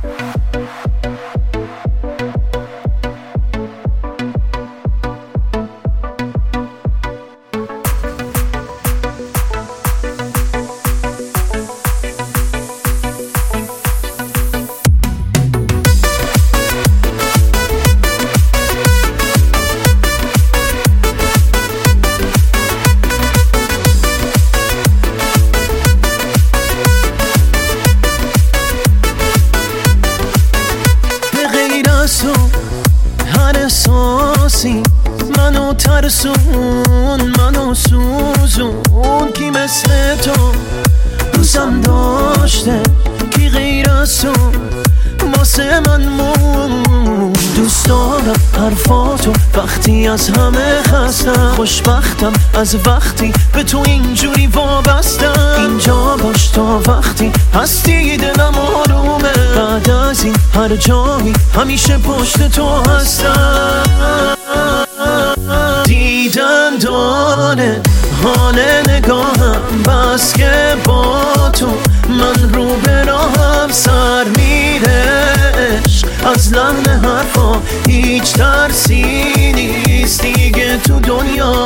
هر احساسی منو ترسون، منو سوزون. کی مثل تو دوستم داشته، کی غیر از تو واسه من مون. دوست دارم حرفاتو وقتی از همه خستم، خوشبختم از وقتی به تو اینجوری وابستم. اینجا باش تا وقتی هستی دلم آرومه، بعد از این هر جایی همیشه پشت تو هستم. دیدن داره حال نگاهم، بس که با تو من رو به راهم سر میرش. از لحن حرفا هیچ ترسی نیست دیگه تو دنیا.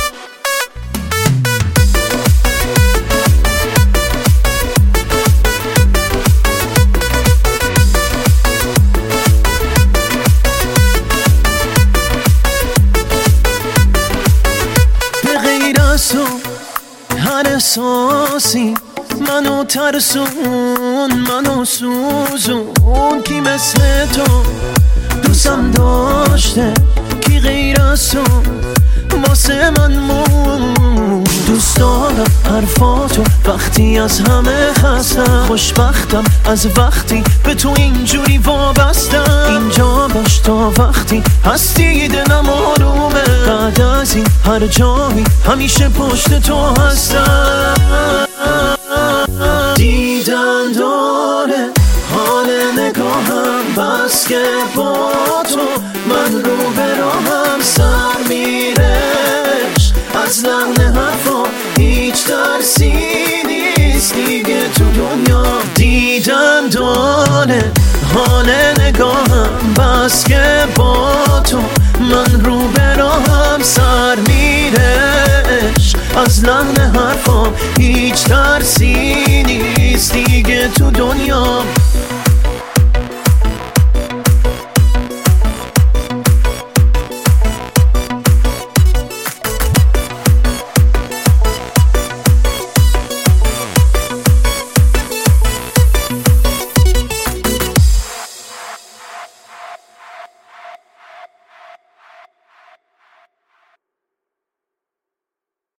به غیر از تو هر احساسی منو ترسون، منو سوزون. کی مثل تو دوستم داشته، کی غیر از تو واسه من مون. دوست دارم حرفاتو وقتی از همه خستم، خوشبختم از وقتی به تو اینجوری وابستم. اینجا باش تا وقتی هستی دلم آرومه، بعد از این هر جایی همیشه پشت تو هستم. دیدن داره حال نگاهم، بس که با تو من رو به راهم سر میرش. از لحن حرفا هیچ ترسی نیست دیگه تو دنیا. دیدن داره حال نگاهم، بس که با تو من رو به راهم سر میرش. از لحن حرفا هیچ ترسی نیست دیگه تو دنیا.